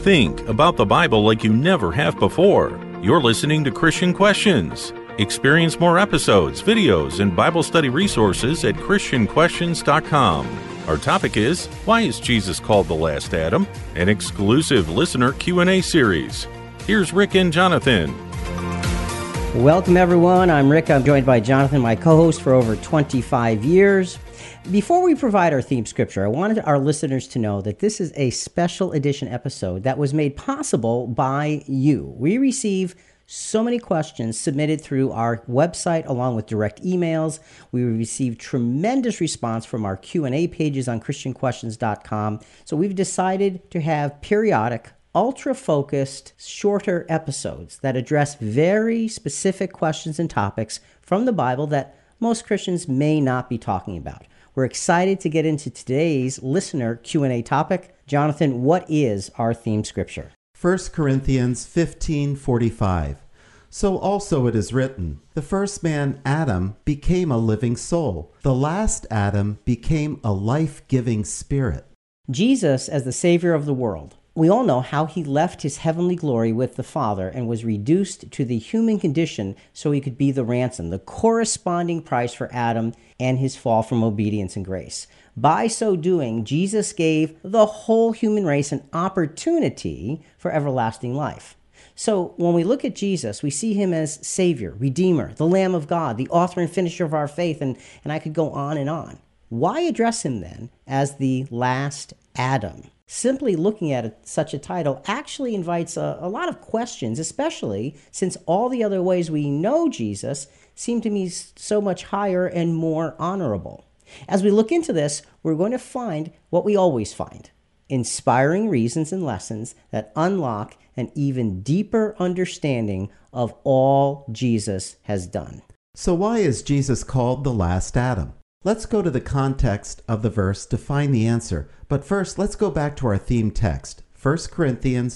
Think about the Bible like you never have before. You're listening to Christian Questions. Experience more episodes, videos, and Bible study resources at ChristianQuestions.com. Our topic is, why is Jesus called the last Adam? An exclusive listener Q&A series. Here's Rick and Jonathan. Welcome, everyone. I'm Rick. I'm joined by Jonathan, my co-host for over 25 years. Before we provide our theme scripture, I wanted our listeners to know that this is a special edition episode that was made possible by you. We receive so many questions submitted through our website along with direct emails. We received tremendous response from our Q&A pages on ChristianQuestions.com. So we've decided to have periodic, ultra-focused, shorter episodes that address very specific questions and topics from the Bible that most Christians may not be talking about. We're excited to get into today's listener Q&A topic. Jonathan, what is our theme scripture? 1 Corinthians 15:45. So also it is written, the first man, Adam, became a living soul. The last Adam became a life-giving spirit. Jesus as the Savior of the world. We all know how he left his heavenly glory with the Father and was reduced to the human condition so he could be the ransom, the corresponding price for Adam and his fall from obedience and grace. By so doing, Jesus gave the whole human race an opportunity for everlasting life. So when we look at Jesus, we see him as Savior, Redeemer, the Lamb of God, the author and finisher of our faith, and I could go on and on. Why address him then as the last Adam? Simply looking at such a title actually invites a lot of questions, especially since all the other ways we know Jesus seem to me so much higher and more honorable. As we look into this, we're going to find what we always find, inspiring reasons and lessons that unlock an even deeper understanding of all Jesus has done. So why is Jesus called the last Adam? Let's go to the context of the verse to find the answer. But first, let's go back to our theme text, 1 Corinthians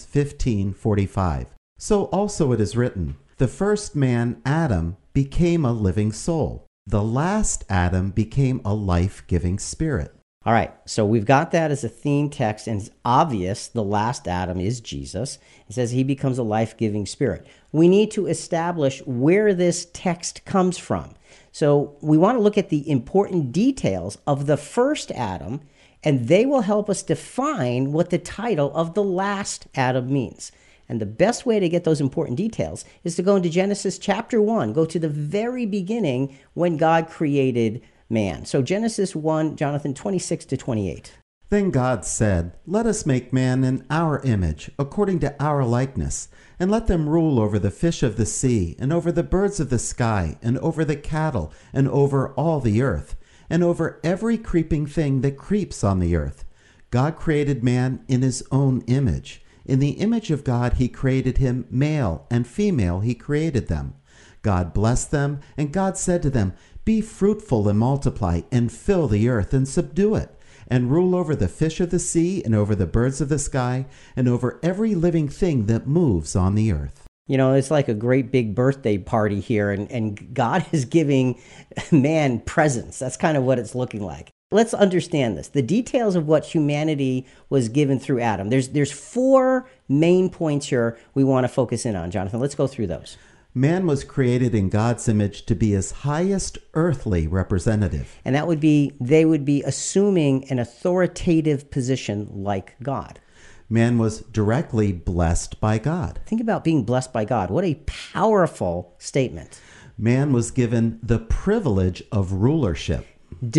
15:45. So also it is written, the first man, Adam, became a living soul. The last Adam became a life-giving spirit. All right, so we've got that as a theme text, and it's obvious the last Adam is Jesus. It says he becomes a life-giving spirit. We need to establish where this text comes from. So we want to look at the important details of the first Adam, and they will help us define what the title of the last Adam means. And the best way to get those important details is to go into Genesis chapter 1, go to the very beginning when God created man. So Genesis 1, Jonathan, 26 to 28. Then God said, let us make man in our image, according to our likeness, and let them rule over the fish of the sea, and over the birds of the sky, and over the cattle, and over all the earth, and over every creeping thing that creeps on the earth. God created man in his own image. In the image of God he created him, male and female he created them. God blessed them, and God said to them, be fruitful and multiply, and fill the earth, and subdue it, and rule over the fish of the sea, and over the birds of the sky, and over every living thing that moves on the earth. You know, it's like a great big birthday party here, and God is giving man presents. That's kind of what it's looking like. Let's understand this. The details of what humanity was given through Adam. There's four main points here we want to focus in on, Jonathan. Let's go through those. Man was created in God's image to be his highest earthly representative. And that would be, they would be assuming an authoritative position like God. Man was directly blessed by God. Think about being blessed by God. What a powerful statement. Man was given the privilege of rulership.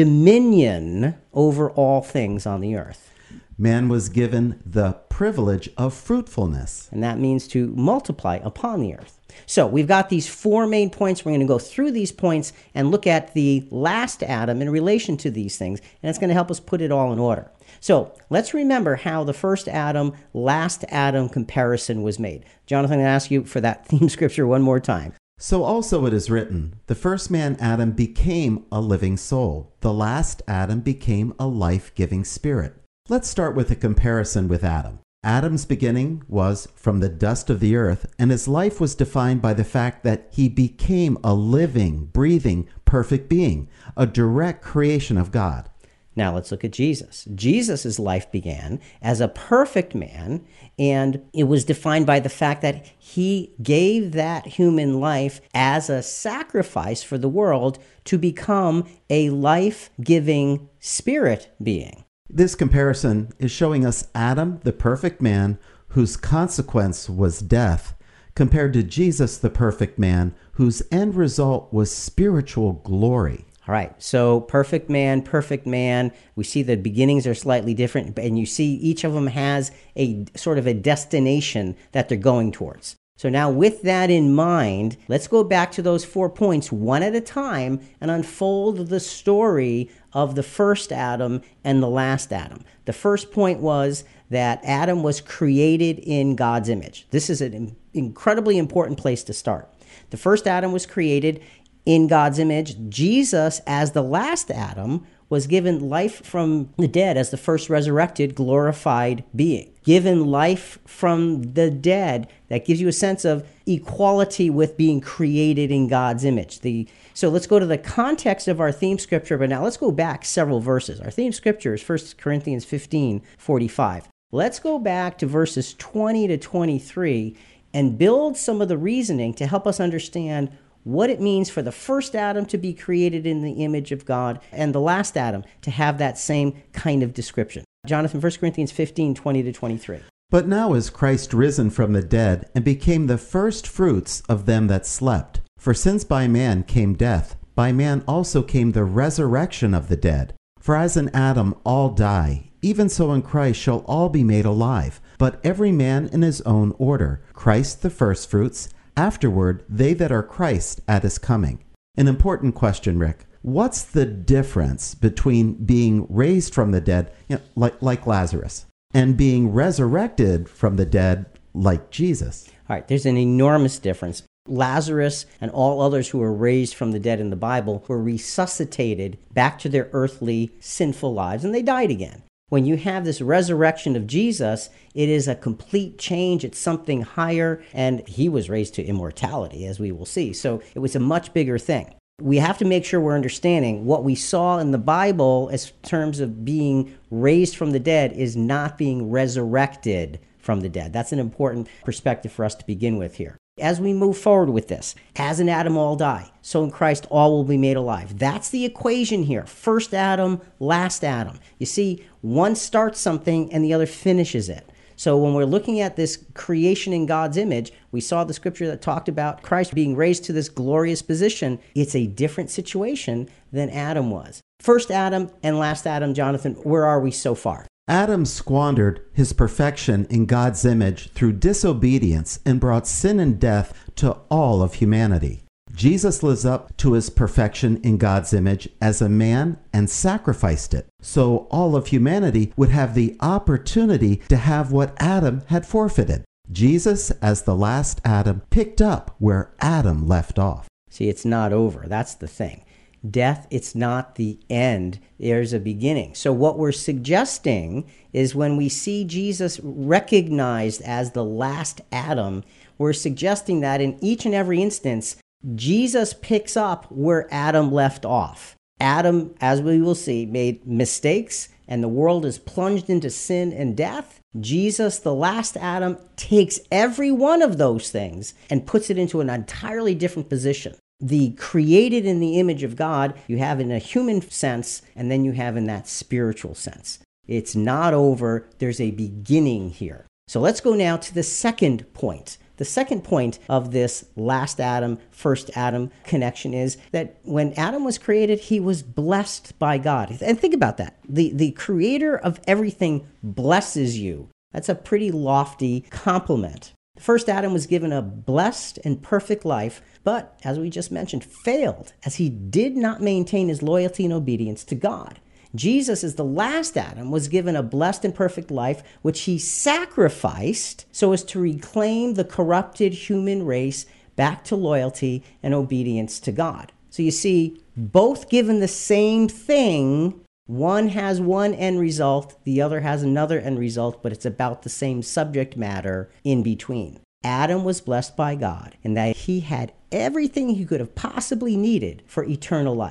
Dominion over all things on the earth. Man was given the privilege of fruitfulness. And that means to multiply upon the earth. So we've got these four main points. We're going to go through these points and look at the last Adam in relation to these things. And it's going to help us put it all in order. So let's remember how the first Adam, last Adam comparison was made. Jonathan, I'm going to ask you for that theme scripture one more time. So also it is written, the first man Adam became a living soul. The last Adam became a life-giving spirit. Let's start with a comparison with Adam. Adam's beginning was from the dust of the earth, and his life was defined by the fact that he became a living, breathing, perfect being, a direct creation of God. Now let's look at Jesus. Jesus' life began as a perfect man, and it was defined by the fact that he gave that human life as a sacrifice for the world to become a life-giving spirit being. This comparison is showing us Adam, the perfect man, whose consequence was death, compared to Jesus, the perfect man, whose end result was spiritual glory. All right, so perfect man. We see the beginnings are slightly different, and you see each of them has a sort of a destination that they're going towards. So now with that in mind, let's go back to those 4 points one at a time and unfold the story of the first Adam and the last Adam. The first point was that Adam was created in God's image. This is an incredibly important place to start. The first Adam was created in God's image. Jesus, as the last Adam, was given life from the dead as the first resurrected, glorified being. Given life from the dead, that gives you a sense of equality with being created in God's image. So let's go to the context of our theme scripture, but now let's go back several verses. Our theme scripture is 1 Corinthians 15:45. Let's go back to verses 20 to 23 and build some of the reasoning to help us understand what it means for the first Adam to be created in the image of God and the last Adam to have that same kind of description. Jonathan, 1 Corinthians 15:20 to 23. But now is Christ risen from the dead and became the first fruits of them that slept. For since by man came death, by man also came the resurrection of the dead. For as in Adam all die, even so in Christ shall all be made alive, but every man in his own order. Christ the firstfruits, afterward they that are Christ at his coming. An important question, Rick. What's the difference between being raised from the dead, like Lazarus, and being resurrected from the dead like Jesus? All right, there's an enormous difference. Lazarus and all others who were raised from the dead in the Bible were resuscitated back to their earthly sinful lives, and they died again. When you have this resurrection of Jesus, it is a complete change. It's something higher, and he was raised to immortality, as we will see. So it was a much bigger thing. We have to make sure we're understanding what we saw in the Bible as terms of being raised from the dead is not being resurrected from the dead. That's an important perspective for us to begin with here. As we move forward with this, as in Adam all die, so in Christ all will be made alive. That's the equation here. First Adam, last Adam. You see, one starts something and the other finishes it. So when we're looking at this creation in God's image, we saw the scripture that talked about Christ being raised to this glorious position. It's a different situation than Adam was. First Adam and last Adam, Jonathan, where are we so far? Adam squandered his perfection in God's image through disobedience and brought sin and death to all of humanity. Jesus lives up to his perfection in God's image as a man and sacrificed it, so all of humanity would have the opportunity to have what Adam had forfeited. Jesus, as the last Adam, picked up where Adam left off. See, it's not over. That's the thing. Death, it's not the end. There's a beginning. So what we're suggesting is when we see Jesus recognized as the last Adam, we're suggesting that in each and every instance, Jesus picks up where Adam left off. Adam, as we will see, made mistakes, and the world is plunged into sin and death. Jesus, the last Adam, takes every one of those things and puts it into an entirely different position. The created in the image of God, you have in a human sense, and then you have in that spiritual sense. It's not over. There's a beginning here. So let's go now to the second point. The second point of this last Adam, first Adam connection is that when Adam was created, he was blessed by God. And think about that. The creator of everything blesses you. That's a pretty lofty compliment. The first Adam was given a blessed and perfect life, but as we just mentioned, failed as he did not maintain his loyalty and obedience to God. Jesus, as the last Adam, was given a blessed and perfect life, which he sacrificed so as to reclaim the corrupted human race back to loyalty and obedience to God. So you see, both given the same thing, one has one end result, the other has another end result, but it's about the same subject matter in between. Adam was blessed by God in that he had everything he could have possibly needed for eternal life.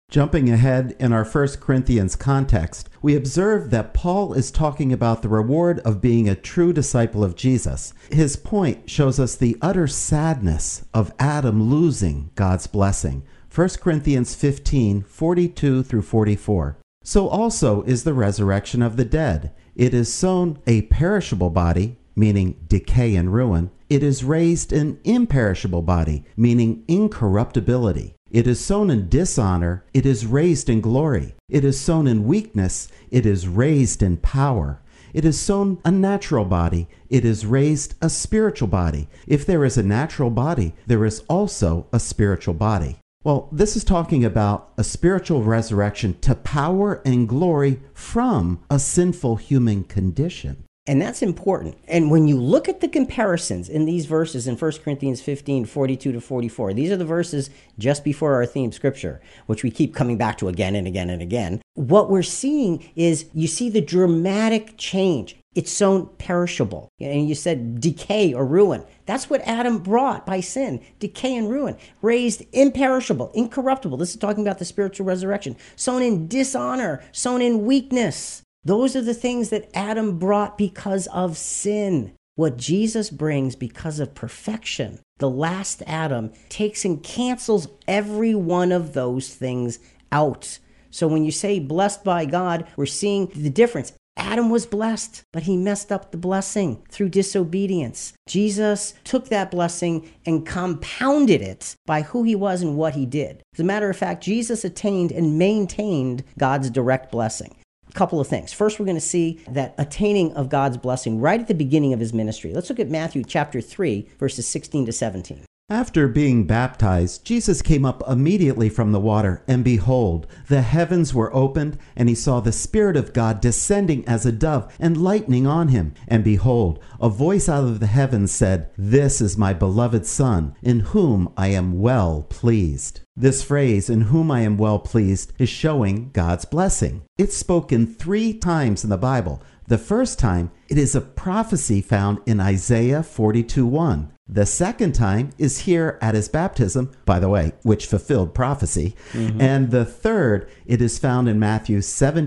Jumping ahead in our 1 Corinthians context, we observe that Paul is talking about the reward of being a true disciple of Jesus. His point shows us the utter sadness of Adam losing God's blessing. 1 Corinthians 15, 42 through 44. So also is the resurrection of the dead. It is sown a perishable body, meaning decay and ruin. It is raised an imperishable body, meaning incorruptibility. It is sown in dishonor, it is raised in glory. It is sown in weakness, it is raised in power. It is sown a natural body, it is raised a spiritual body. If there is a natural body, there is also a spiritual body. Well, this is talking about a spiritual resurrection to power and glory from a sinful human condition. And that's important. And when you look at the comparisons in these verses in 1 Corinthians 15, 42 to 44, these are the verses just before our theme scripture, which we keep coming back to again and again and again. What we're seeing is you see the dramatic change. It's sown perishable. And you said decay or ruin. That's what Adam brought by sin, decay and ruin. Raised imperishable, incorruptible. This is talking about the spiritual resurrection. Sown in dishonor, sown in weakness. Those are the things that Adam brought because of sin. What Jesus brings because of perfection, the last Adam, takes and cancels every one of those things out. So when you say blessed by God, we're seeing the difference. Adam was blessed, but he messed up the blessing through disobedience. Jesus took that blessing and compounded it by who he was and what he did. As a matter of fact, Jesus attained and maintained God's direct blessing. Couple of things. First, we're going to see that attaining of God's blessing right at the beginning of his ministry. Let's look at Matthew chapter 3, verses 16 to 17. After being baptized, Jesus came up immediately from the water, and behold, the heavens were opened, and he saw the Spirit of God descending as a dove and lighting on him. And behold, a voice out of the heavens said, "This is my beloved Son, in whom I am well pleased." This phrase, "in whom I am well pleased," is showing God's blessing. It's spoken 3 times in the Bible. The first time, it is a prophecy found in Isaiah 42:1. The second time is here at his baptism, by the way, which fulfilled prophecy. And the third, it is found in Matthew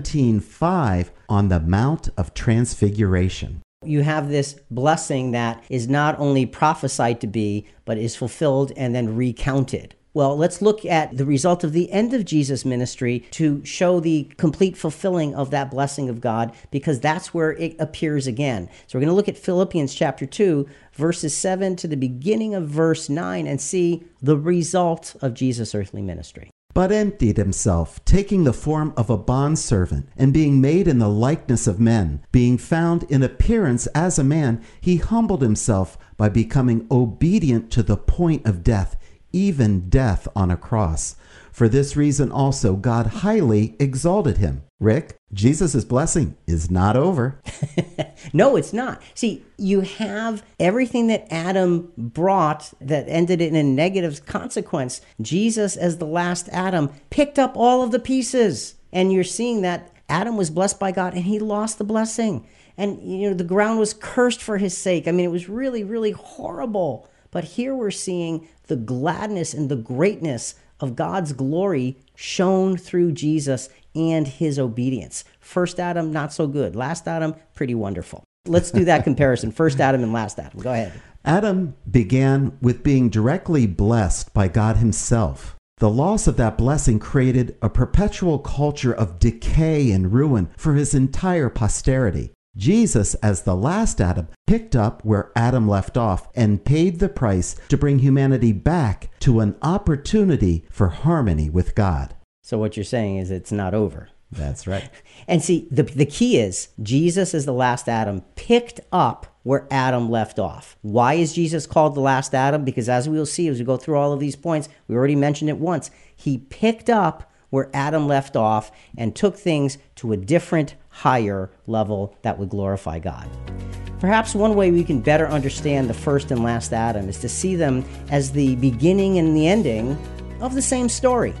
17:5 on the Mount of Transfiguration. You have this blessing that is not only prophesied to be, but is fulfilled and then recounted. Well, let's look at the result of the end of Jesus' ministry to show the complete fulfilling of that blessing of God, because that's where it appears again. So we're going to look at Philippians chapter 2, verses 7 to the beginning of verse 9 and see the result of Jesus' earthly ministry. But emptied himself, taking the form of a bondservant, and being made in the likeness of men, being found in appearance as a man, he humbled himself by becoming obedient to the point of death, even death on a cross. For this reason also God highly exalted him. Rick, Jesus' blessing is not over. No, it's not. See, you have everything that Adam brought that ended in a negative consequence. Jesus, as the last Adam, picked up all of the pieces. And you're seeing that Adam was blessed by God and he lost the blessing. And, the ground was cursed for his sake. I mean, it was really, really horrible. But here we're seeing the gladness and the greatness of God's glory shown through Jesus and his obedience. First Adam, not so good. Last Adam, pretty wonderful. Let's do that comparison. First Adam and last Adam. Go ahead. Adam began with being directly blessed by God himself. The loss of that blessing created a perpetual culture of decay and ruin for his entire posterity. Jesus, as the last Adam, picked up where Adam left off and paid the price to bring humanity back to an opportunity for harmony with God. So what you're saying is it's not over. That's right. And see, the key is Jesus, as the last Adam, picked up where Adam left off. Why is Jesus called the last Adam? Because as we will see as we go through all of these points, we already mentioned it once, he picked up where Adam left off and took things to a different, higher level that would glorify God. Perhaps one way we can better understand the first and last Adam is to see them as the beginning and the ending of the same story.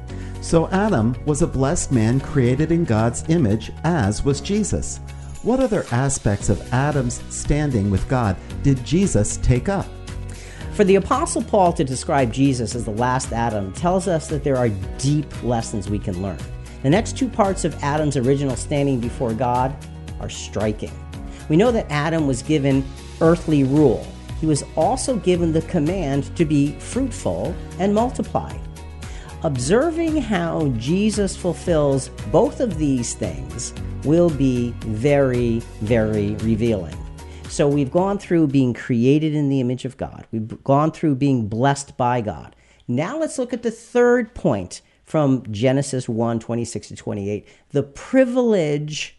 So Adam was a blessed man created in God's image, as was Jesus. What other aspects of Adam's standing with God did Jesus take up? For the Apostle Paul to describe Jesus as the last Adam tells us that there are deep lessons we can learn. The next two parts of Adam's original standing before God are striking. We know that Adam was given earthly rule. He was also given the command to be fruitful and multiply. Observing how Jesus fulfills both of these things will be very, very revealing. So we've gone through being created in the image of God. We've gone through being blessed by God. Now let's look at the third point from Genesis 1:26-28, the privilege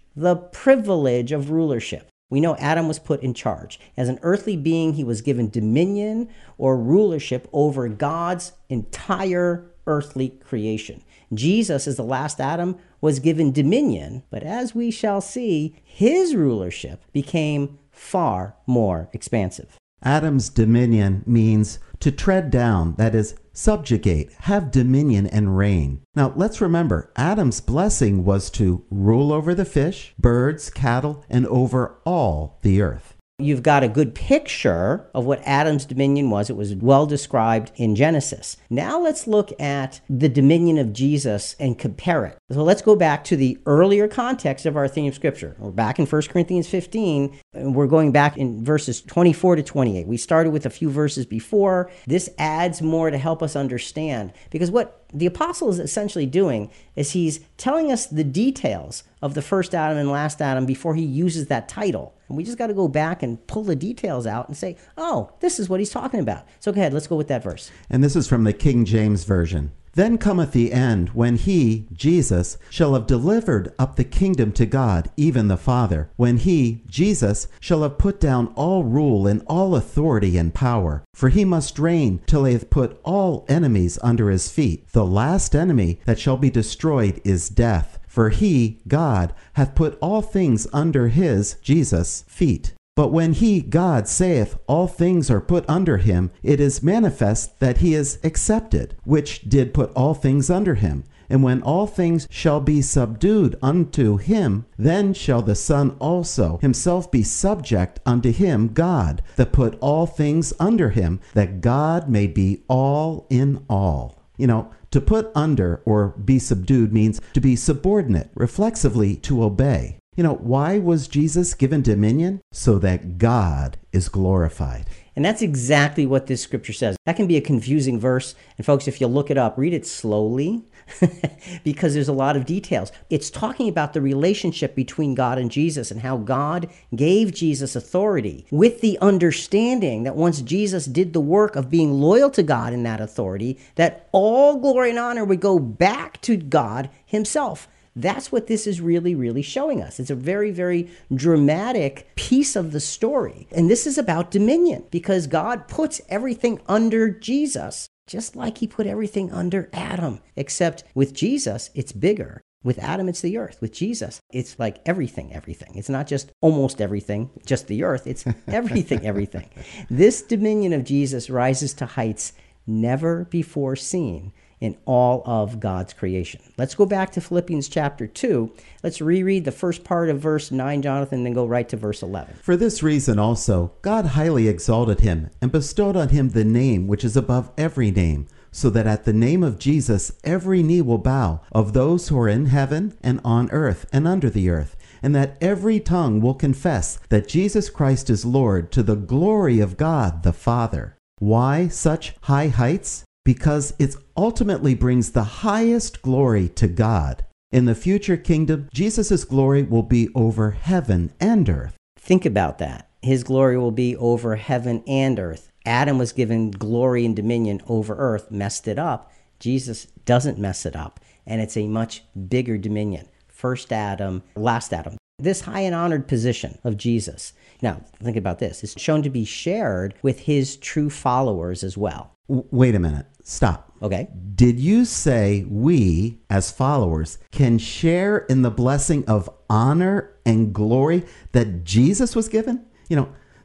of rulership. We know Adam was put in charge. As an earthly being, he was given dominion or rulership over God's entire earthly creation. Jesus, as the last Adam, was given dominion, but as we shall see, his rulership became far more expansive. Adam's dominion means to tread down, that is, subjugate, have dominion and reign. Now, let's remember, Adam's blessing was to rule over the fish, birds, cattle, and over all the earth. You've got a good picture of what Adam's dominion was. It was well described in Genesis. Now let's look at the dominion of Jesus and compare it. So let's go back to the earlier context of our theme of Scripture. We're back in 1 Corinthians 15, and we're going back in verses 24-28. We started with a few verses before. This adds more to help us understand, because what the apostle is essentially doing is he's telling us the details of the first Adam and last Adam before he uses that title. And we just got to go back and pull the details out and say, oh, this is what he's talking about. So go ahead, let's go with that verse. And this is from the King James Version. Then cometh the end, when he, Jesus, shall have delivered up the kingdom to God, even the Father, when he, Jesus, shall have put down all rule and all authority and power. For he must reign till he hath put all enemies under his feet. The last enemy that shall be destroyed is death. For he, God, hath put all things under his, Jesus, feet. But when he, God, saith, all things are put under him, it is manifest that he is accepted, which did put all things under him. And when all things shall be subdued unto him, then shall the Son also himself be subject unto him, God, that put all things under him, that God may be all in all. You know, to put under or be subdued means to be subordinate, reflexively to obey. You know, why was Jesus given dominion? So that God is glorified. And that's exactly what this scripture says. That can be a confusing verse. And folks, if you look it up, read it slowly because there's a lot of details. It's talking about the relationship between God and Jesus and how God gave Jesus authority with the understanding that once Jesus did the work of being loyal to God in that authority, that all glory and honor would go back to God himself. That's what this is really, really showing us. It's a very, very dramatic piece of the story. And this is about dominion because God puts everything under Jesus, just like he put everything under Adam. Except with Jesus, it's bigger. With Adam, it's the earth. With Jesus, it's like everything. It's not just almost everything, just the earth. It's everything. This dominion of Jesus rises to heights never before seen in all of God's creation. Let's go back to Philippians chapter 2. Let's reread the first part of verse 9, Jonathan, and then go right to verse 11. For this reason also, God highly exalted him and bestowed on him the name which is above every name, so that at the name of Jesus every knee will bow, of those who are in heaven and on earth and under the earth, and that every tongue will confess that Jesus Christ is Lord, to the glory of God the Father. Why such high heights? Because it ultimately brings the highest glory to God. In the future kingdom, Jesus' glory will be over heaven and earth. Think about that. His glory will be over heaven and earth. Adam was given glory and dominion over earth, messed it up. Jesus doesn't mess it up, and it's a much bigger dominion. First Adam, last Adam. This high and honored position of Jesus. Now, think about this. It's shown to be shared with his true followers as well. Wait a minute. Stop. Okay. Did you say we, as followers, can share in the blessing of honor and glory that Jesus was given? You know,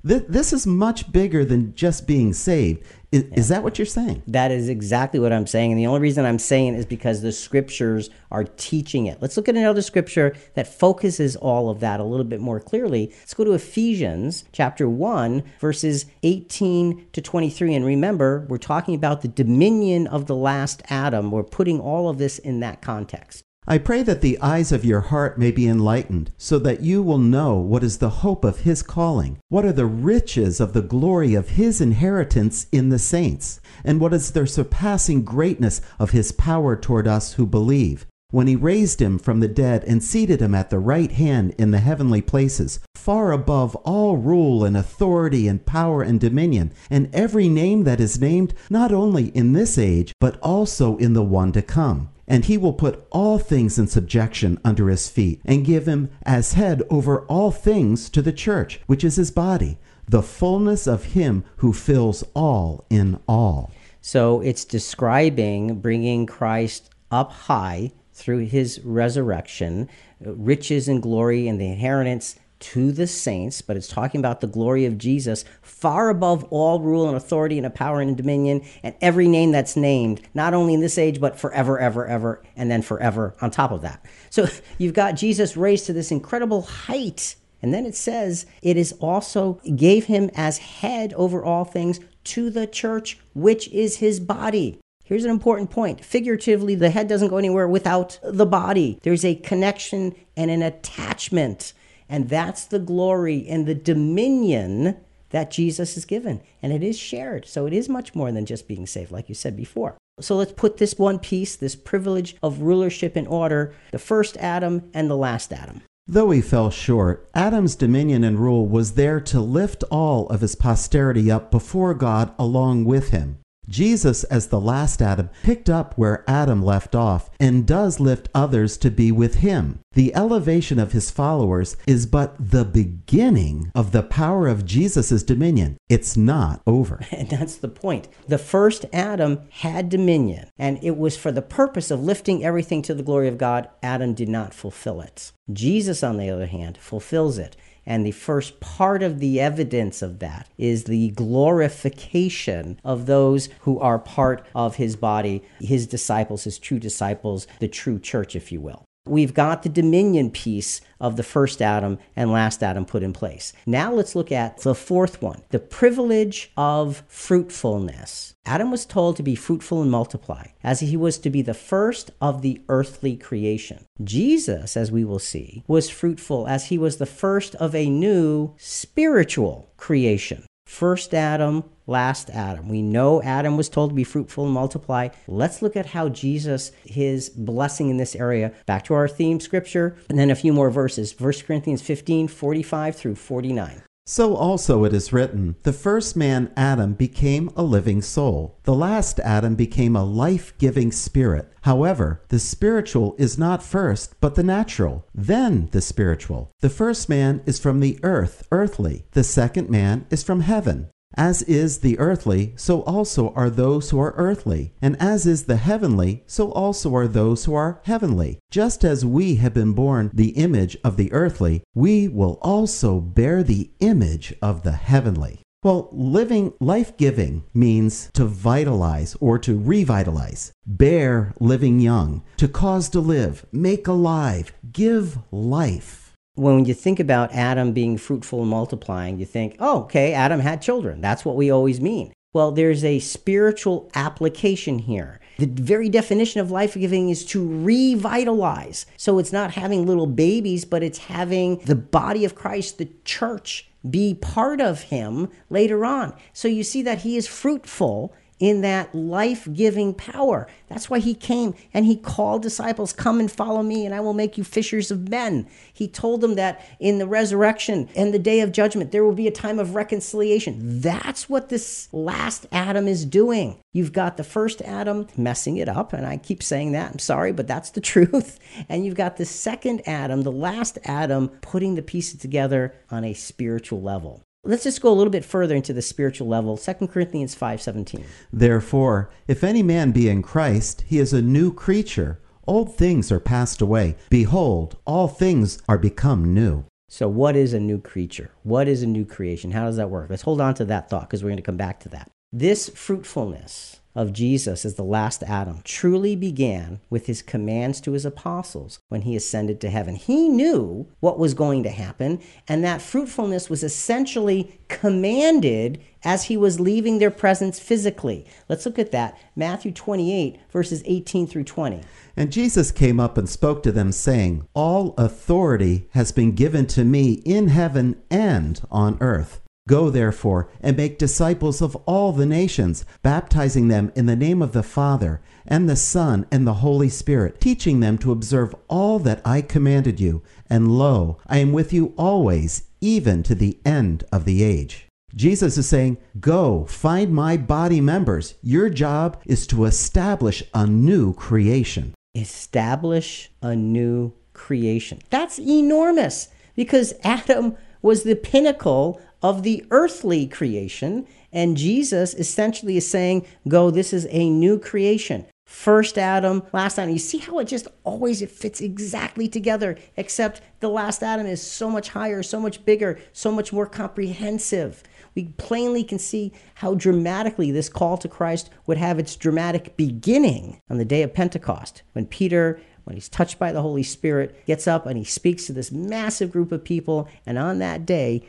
This is much bigger than just being saved. Is that what you're saying? That is exactly what I'm saying. And the only reason I'm saying it is because the scriptures are teaching it. Let's look at another scripture that focuses all of that a little bit more clearly. Let's go to Ephesians chapter 1, verses 18 to 23. And remember, we're talking about the dominion of the last Adam. We're putting all of this in that context. I pray that the eyes of your heart may be enlightened, so that you will know what is the hope of his calling, what are the riches of the glory of his inheritance in the saints, and what is the surpassing greatness of his power toward us who believe, when he raised him from the dead and seated him at the right hand in the heavenly places, far above all rule and authority and power and dominion, and every name that is named, not only in this age, but also in the one to come. And he will put all things in subjection under his feet, and give him as head over all things to the church, which is his body, the fullness of him who fills all in all. So it's describing bringing Christ up high through his resurrection, riches and glory and the inheritance to the saints, but it's talking about the glory of Jesus far above all rule and authority and power and dominion and every name that's named, not only in this age, but forever, ever, ever, and then forever on top of that. So you've got Jesus raised to this incredible height. And then it says, it is also gave him as head over all things to the church, which is his body. Here's an important point. Figuratively, the head doesn't go anywhere without the body. There's a connection and an attachment. And that's the glory and the dominion that Jesus is given. And it is shared. So it is much more than just being saved, like you said before. So let's put this one piece, this privilege of rulership in order, the first Adam and the last Adam. Though he fell short, Adam's dominion and rule was there to lift all of his posterity up before God along with him. Jesus, as the last Adam, picked up where Adam left off and does lift others to be with him. The elevation of his followers is but the beginning of the power of Jesus' dominion. It's not over. And that's the point. The first Adam had dominion, and it was for the purpose of lifting everything to the glory of God. Adam did not fulfill it. Jesus, on the other hand, fulfills it. And the first part of the evidence of that is the glorification of those who are part of his body, his disciples, his true disciples, the true church, if you will. We've got the dominion piece of the first Adam and last Adam put in place. Now let's look at the fourth one, the privilege of fruitfulness. Adam was told to be fruitful and multiply, as he was to be the first of the earthly creation. Jesus, as we will see, was fruitful as he was the first of a new spiritual creation. First Adam, last Adam. We know Adam was told to be fruitful and multiply. Let's look at how Jesus, his blessing in this area, back to our theme scripture, and then a few more verses. 1 Corinthians 15, 45 through 49. So also it is written, the first man Adam became a living soul. The last Adam became a life-giving spirit. However, the spiritual is not first, but the natural, then the spiritual. The first man is from the earth, earthly. The second man is from heaven. As is the earthly, so also are those who are earthly. And as is the heavenly, so also are those who are heavenly. Just as we have been born the image of the earthly, we will also bear the image of the heavenly. Well, living, life-giving means to vitalize or to revitalize. Bear, living young. To cause to live, make alive, give life. When you think about Adam being fruitful and multiplying, you think, oh, okay, Adam had children. That's what we always mean. Well, there's a spiritual application here. The very definition of life-giving is to revitalize. So it's not having little babies, but it's having the body of Christ, the church, be part of him later on. So you see that he is fruitful in that life-giving power. That's why he came and he called disciples, come and follow me and I will make you fishers of men. He told them that in the resurrection and the day of judgment, there will be a time of reconciliation. That's what this last Adam is doing. You've got the first Adam messing it up, and I keep saying that, I'm sorry, but that's the truth. And you've got the second Adam, the last Adam, putting the pieces together on a spiritual level. Let's just go a little bit further into the spiritual level. 2 Corinthians 5:17. Therefore, if any man be in Christ, he is a new creature. Old things are passed away. Behold, all things are become new. So what is a new creature? What is a new creation? How does that work? Let's hold on to that thought because we're going to come back to that. This fruitfulness of Jesus as the last Adam truly began with his commands to his apostles when he ascended to heaven. He knew what was going to happen, and that fruitfulness was essentially commanded as he was leaving their presence physically. Let's look at that. Matthew 28, verses 18 through 20. And Jesus came up and spoke to them, saying, All authority has been given to me in heaven and on earth. Go, therefore, and make disciples of all the nations, baptizing them in the name of the Father, and the Son, and the Holy Spirit, teaching them to observe all that I commanded you. And lo, I am with you always, even to the end of the age. Jesus is saying, go, find my body members. Your job is to establish a new creation. Establish a new creation. That's enormous, because Adam was the pinnacle of the earthly creation, and Jesus essentially is saying, go, this is a new creation. First Adam, last Adam. You see how it fits exactly together, except the last Adam is so much higher, so much bigger, so much more comprehensive. We plainly can see how dramatically this call to Christ would have its dramatic beginning on the day of Pentecost, when Peter, when he's touched by the Holy Spirit, gets up and he speaks to this massive group of people. And on that day,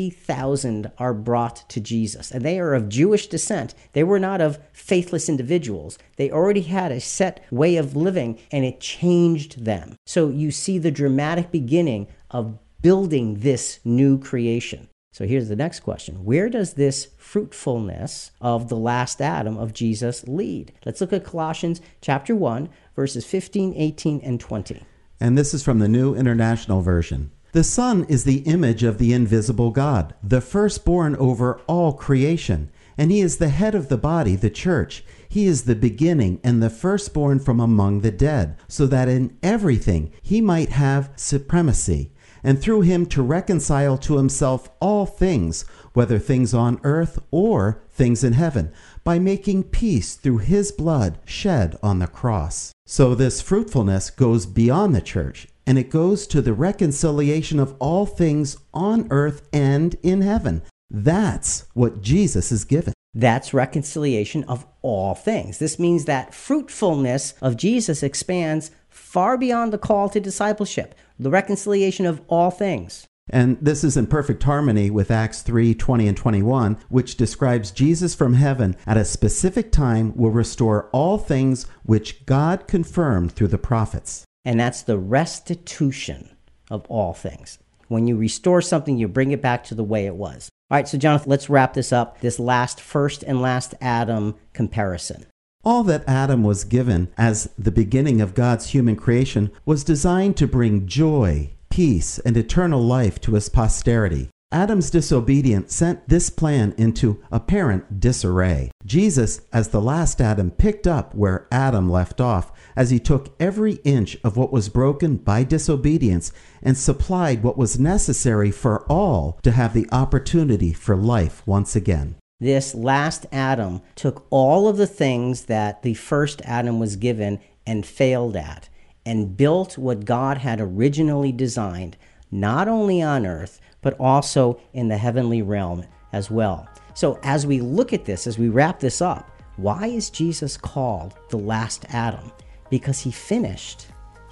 3,000 are brought to Jesus. And they are of Jewish descent. They were not of faithless individuals. They already had a set way of living, and it changed them. So you see the dramatic beginning of building this new creation. So here's the next question. Where does this fruitfulness of the last Adam of Jesus lead? Let's look at Colossians chapter 1, verses 15, 18, and 20. And this is from the New International Version. The Son is the image of the invisible God, the firstborn over all creation. And he is the head of the body, the church. He is the beginning and the firstborn from among the dead, so that in everything he might have supremacy. And through him to reconcile to himself all things, whether things on earth or things in heaven, by making peace through his blood shed on the cross. So this fruitfulness goes beyond the church, and it goes to the reconciliation of all things on earth and in heaven. That's what Jesus is given. That's reconciliation of all things. This means that fruitfulness of Jesus expands far beyond the call to discipleship, the reconciliation of all things. And this is in perfect harmony with Acts 3, 20 and 21, which describes Jesus from heaven at a specific time will restore all things which God confirmed through the prophets. And that's the restitution of all things. When you restore something, you bring it back to the way it was. All right, so Jonathan, let's wrap this up, this first and last Adam comparison. All that Adam was given as the beginning of God's human creation was designed to bring joy, peace, and eternal life to his posterity. Adam's disobedience sent this plan into apparent disarray. Jesus, as the last Adam, picked up where Adam left off, as he took every inch of what was broken by disobedience and supplied what was necessary for all to have the opportunity for life once again. This last Adam took all of the things that the first Adam was given and failed at, and built what God had originally designed, not only on earth, but also in the heavenly realm as well. So as we look at this, as we wrap this up, why is Jesus called the last Adam? Because he finished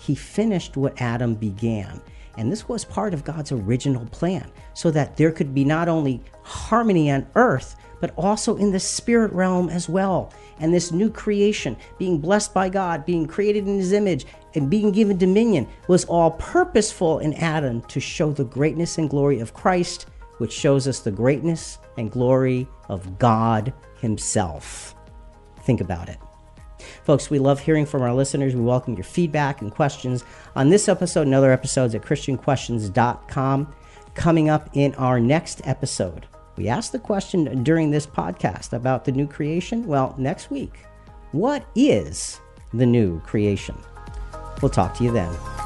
what Adam began. And this was part of God's original plan, so that there could be not only harmony on earth, but also in the spirit realm as well. And this new creation, being blessed by God, being created in his image, and being given dominion, was all purposeful in Adam to show the greatness and glory of Christ, which shows us the greatness and glory of God himself. Think about it. Folks, we love hearing from our listeners. We welcome your feedback and questions on this episode and other episodes at ChristianQuestions.com. Coming up in our next episode, we asked the question during this podcast about the new creation. Well, next week, what is the new creation? We'll talk to you then.